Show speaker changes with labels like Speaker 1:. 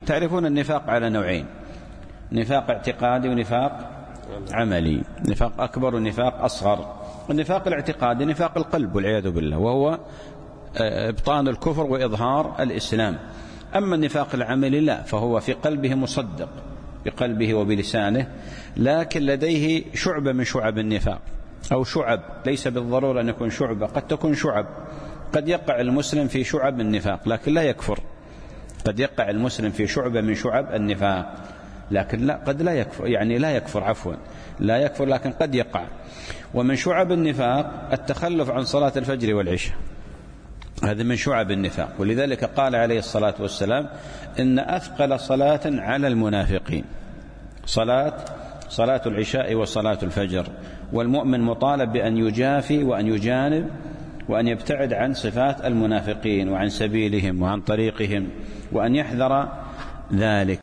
Speaker 1: تعرفون النفاق على نوعين: نفاق اعتقادي ونفاق عملي، نفاق أكبر ونفاق أصغر. النفاق الاعتقادي نفاق القلب والعياذ بالله، وهو إبطان الكفر وإظهار الإسلام. أما النفاق العملي لا، فهو في قلبه مصدق بقلبه وبلسانه، لكن لديه شعبة من شعب النفاق، أو شعب، ليس بالضرورة أن يكون شعبة، قد تكون شعب. قد يقع المسلم في شعب النفاق لكن لا يكفر، قد يقع المسلم في شعبة من شعب النفاق لكن لا، قد لا يكفر، يعني لا يكفر، عفوا لا يكفر لكن قد يقع. ومن شعب النفاق التخلف عن صلاة الفجر والعشاء، هذا من شعب النفاق. ولذلك قال عليه الصلاة والسلام: إن أثقل صلاة على المنافقين صلاة العشاء وصلاة الفجر. والمؤمن مطالب بأن يجافي وأن يجانب وأن يبتعد عن صفات المنافقين وعن سبيلهم وعن طريقهم، وأن يحذر ذلك.